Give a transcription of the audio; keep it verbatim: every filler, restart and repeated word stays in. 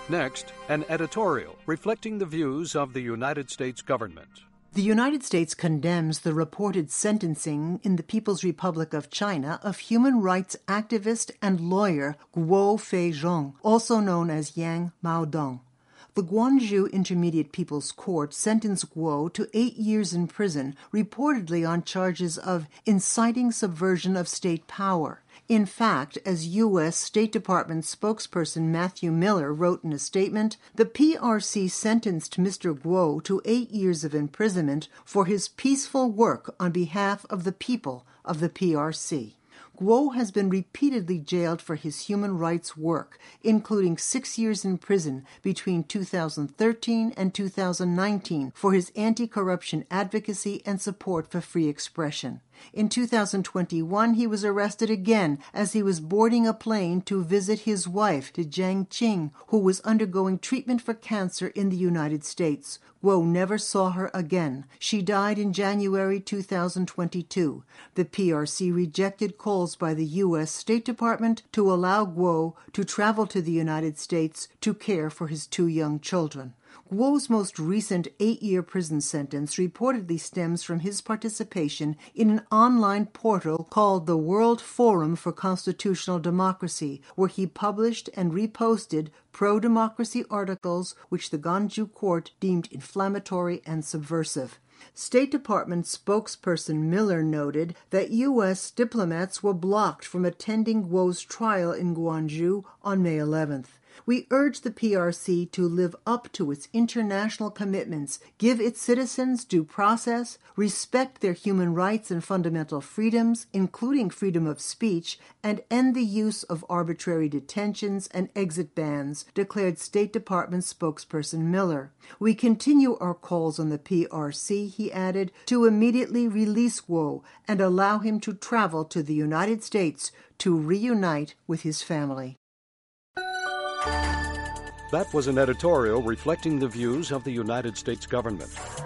Next, an editorial reflecting the views of the United States government. The United States condemns the reported sentencing in the People's Republic of China of human rights activist and lawyer Guo Feizhong, also known as Yang Maodong. The Gwangju Intermediate People's Court sentenced Guo to eight years in prison, reportedly on charges of inciting subversion of state power. In fact, as U S State Department spokesperson Matthew Miller wrote in a statement, the P R C sentenced Mister Guo to eight years of imprisonment for his peaceful work on behalf of the people of the P R C. Guo has been repeatedly jailed for his human rights work, including six years in prison between two thousand thirteen and two thousand nineteen for his anti-corruption advocacy and support for free expression. In two thousand twenty-one, he was arrested again as he was boarding a plane to visit his wife, Zhang Qing, who was undergoing treatment for cancer in the United States. Guo never saw her again. She died in January two thousand twenty-two. The P R C rejected calls by the U S State Department to allow Guo to travel to the United States to care for his two young children. Guo's most recent eight-year prison sentence reportedly stems from his participation in an online portal called the World Forum for Constitutional Democracy, where he published and reposted pro-democracy articles which the Gwangju court deemed inflammatory and subversive. State Department spokesperson Miller noted that U S diplomats were blocked from attending Guo's trial in Gwangju on May eleventh. We urge the P R C to live up to its international commitments, give its citizens due process, respect their human rights and fundamental freedoms, including freedom of speech, and end the use of arbitrary detentions and exit bans, declared State Department spokesperson Miller. We continue our calls on the P R C, he added, to immediately release Guo and allow him to travel to the United States to reunite with his family. That was an editorial reflecting the views of the United States government.